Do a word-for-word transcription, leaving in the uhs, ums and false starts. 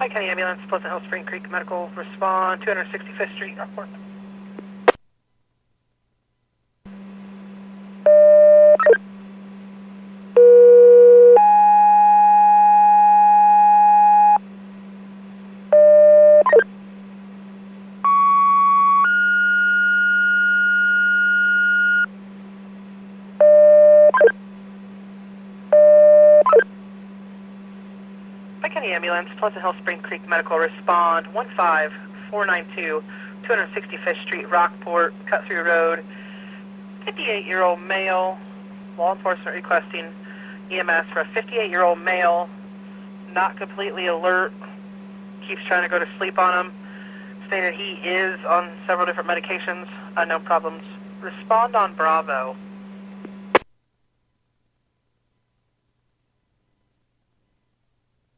Pike County Ambulance, Pleasant Hill, Spring Creek Medical, respond, two hundred sixty-fifth Street, Rockport. Pike County Ambulance, Pleasant Hill, Spring Creek Medical, respond, one five four nine two, two hundred sixty-fifth Street, Rockport, Cut Through Road, fifty-eight-year-old male, law enforcement requesting E M S for a fifty-eight-year-old male, not completely alert, keeps trying to go to sleep on him, stated he is on several different medications, unknown problems. Respond on Bravo.